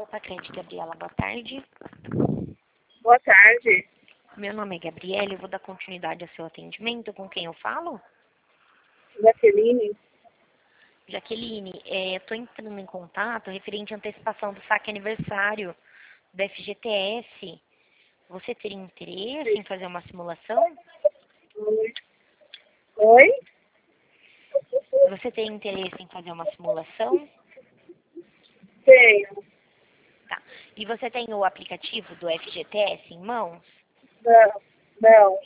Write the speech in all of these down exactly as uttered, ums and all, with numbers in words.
Sacredi, Gabriela, boa tarde. Boa tarde. Meu nome é Gabriela e vou dar continuidade ao seu atendimento. Com quem eu falo? Jaqueline. Jaqueline, é, eu estou entrando em contato referente à antecipação do saque aniversário do F G T S. Você teria interesse em fazer uma simulação? Oi? Oi? Você tem interesse em fazer uma simulação? Tenho. Tá. E você tem o aplicativo do F G T S em mãos? Não. Não.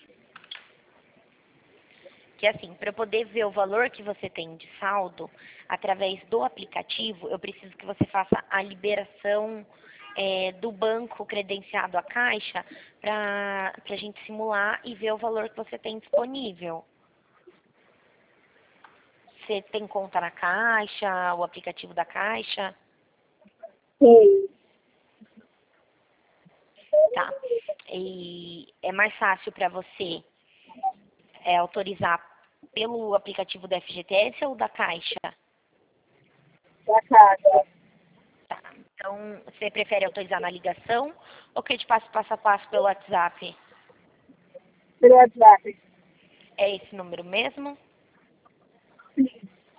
Que assim, para eu poder ver o valor que você tem de saldo, através do aplicativo, eu preciso que você faça a liberação é, do banco credenciado à Caixa para a gente simular e ver o valor que você tem disponível. Você tem conta na Caixa, o aplicativo da Caixa? Sim. Tá. E é mais fácil para você é, autorizar pelo aplicativo da F G T S ou da Caixa? Da casa. Tá. Então, você prefere autorizar na ligação ou que eu te passe passo a passo pelo WhatsApp? Pelo WhatsApp. É esse número mesmo? Sim.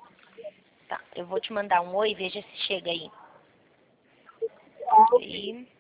Tá. Eu vou te mandar um oi, veja se chega aí. Tá. E...